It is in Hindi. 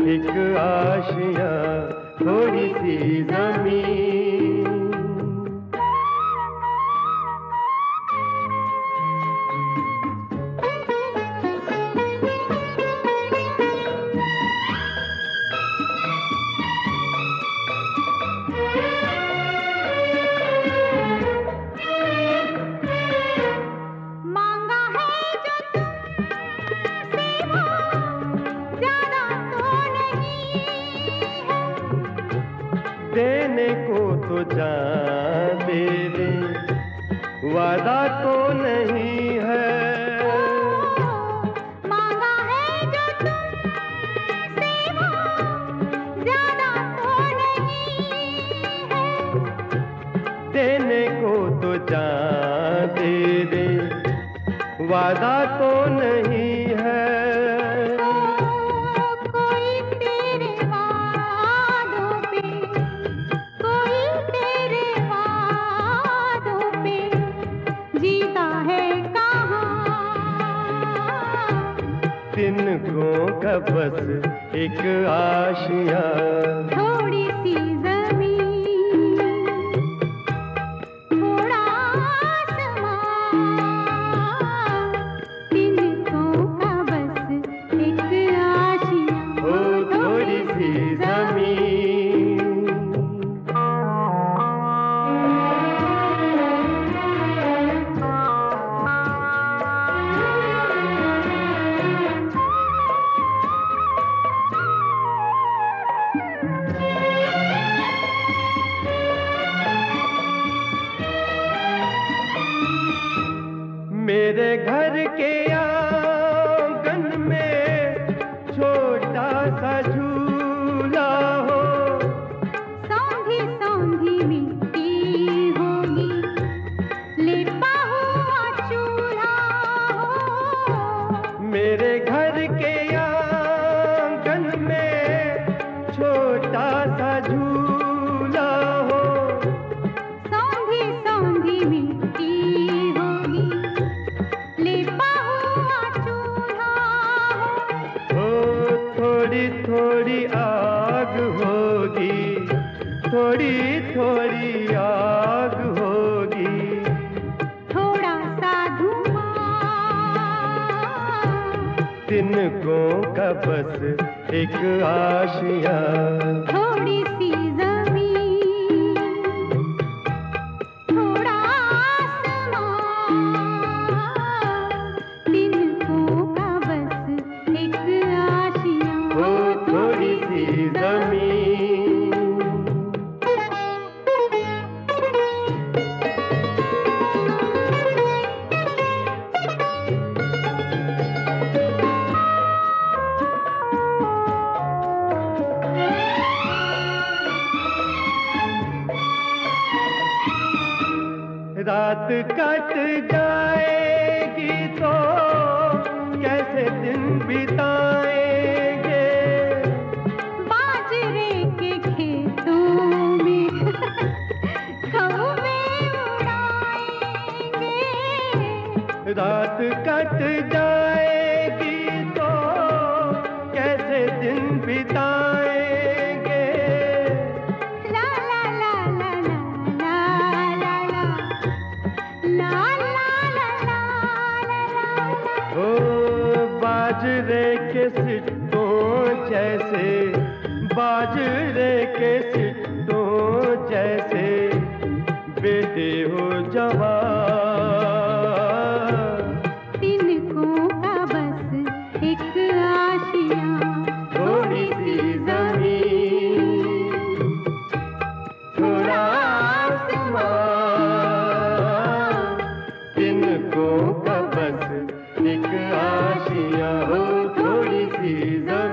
एक आशियाँ थोड़ी सी ज़मीन। देने को तो जान दे दे, वादा तो नहीं है। मांगा है जो तुमसे वो ज्यादा तो नहीं है। देने को तो जान दे दे, वादा तो नहीं है। तिनकों का बस एक आशियाँ, थोड़ी सी ज़मीन, थोड़ा आसमां। तिनकों का बस एक आशियाँ, ओ थोड़ी सी ज़मीन। मेरे घर के आंगन में छोटा सा झूला हो, सौंधी सौंधी मिट्टी होगी, लेपा हुआ चूल्हा हो। मेरे घर के आंगन में छोटा सा झूला हो, सौंधी सौंधी मिट्टी होगी, लेपा हुआ चूल्हा हो। ओ थोड़ी थोड़ी आग होगी, थोड़ी थोड़ी आग होगी, थोड़ा सा धुआं। तिनकों का बस एक आशियाँ, थोड़ी सी ज़मीन, थोड़ा आसमां। तिनकों का बस एक आशियाँ, ओ थोड़ी सी ज़मीन। रात कट जाएगी तो कैसे दिन बिताएंगे, बाजरे के खेतों में कौवे उड़ाएंगे। रात कट जाएगी तो कैसे दिन बिताएंगे। ला ला ला ला ला ला ला ला ला ला ला। ओ बाजरे के सिट्टों जैसे, बाजरे के सिट्टों जैसे बेटे हो जवान। तिनकों का बस एक आशियाँ, थोड़ी सी ज़मीन, थोड़ा आसमां। तिनकों का बस एक आशियाँ, हो थोड़ी सी ज़मीन।